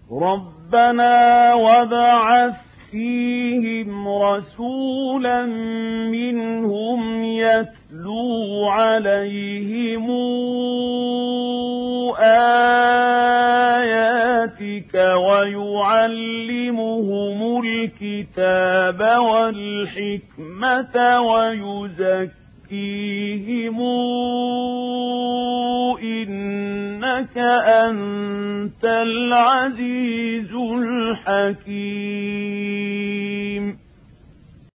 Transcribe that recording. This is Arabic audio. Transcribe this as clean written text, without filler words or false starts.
رَبَّنَا وَابْعَثْ فِيهِمْ رَسُولًا مِّنْهُمْ يَتْلُو عَلَيْهِمْ آيَاتِكَ وَيُعَلِّمُهُمُ الْكِتَابَ وَالْحِكْمَةَ وَيُزَكِّيهِمْ إِنَّكَ أَنتَ الْعَزِيزُ الْحَكِيمُ